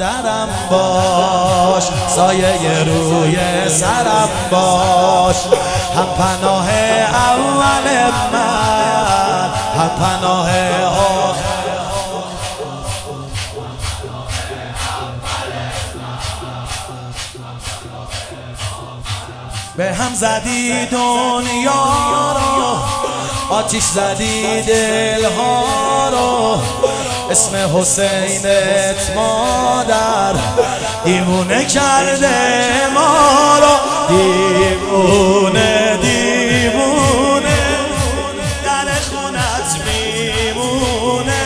مادرم باش، سایه روی سرم باش، هم پناه اول من، هم پناه آخر. به هم زدی دنیا رو، آتیش زدی دلها رو، اسم حسینت مادر دیوونه کرده ما رو. دیوونه دیوونه در خونت میمونه.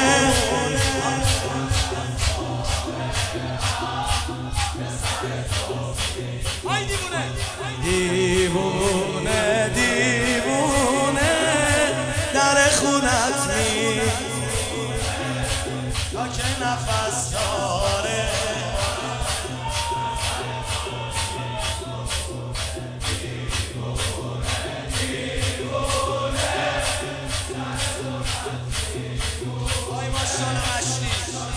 دیوونه دیوونه در خونت میمونه تا که نفس داره. آی ماشاءالله مشتی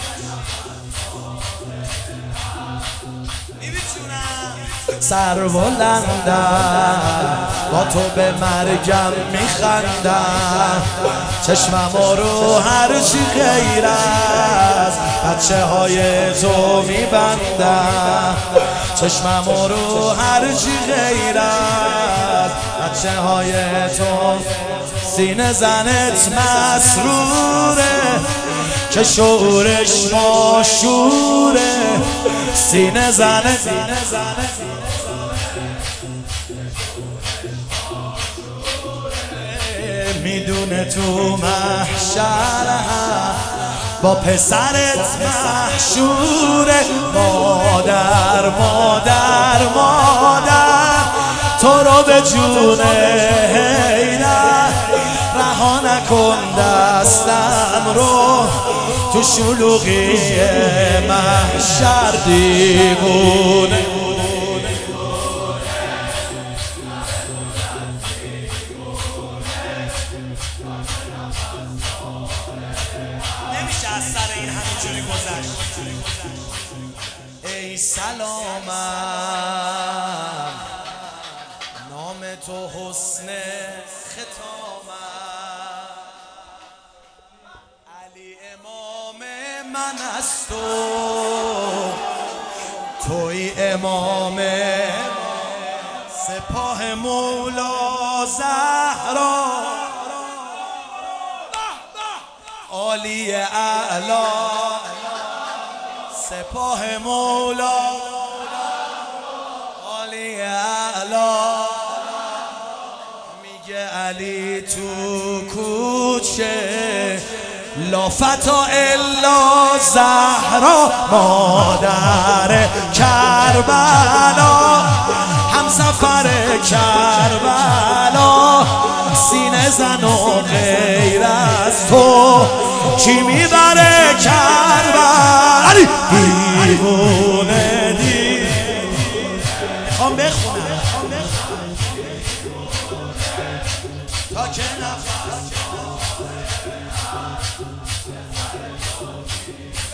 سر بلندم با تو به مرگم میخندم، چشمم رو هرچی غیر از بچه های تو میبندم، چشمم رو هرچی غیر از بچه های تو. سینه زنت مسروره که شعورش ماشوره، سینه زنت میدونه تو محشر با پسرت محشوره. مادر مادر مادر تو رو به جون حیدر رها نکن دستم رو تو شلوغی محشر. دیوونه نمیشه از سر این همینجوری گذشت. ای سلامم نام تو حسن ختامم، علی امام من است و توی امام سپاه مولا زهرا، عالی اعلا سپاه مولا، عالی اعلا. میگه علی تو کوچه لا فتا الا زهرا، مادر کربلا همسفر کربلا. سینه زن و غیر از تو کی میبره کربلا. دیوونه دیوونه میخوام بخونم تا که نفس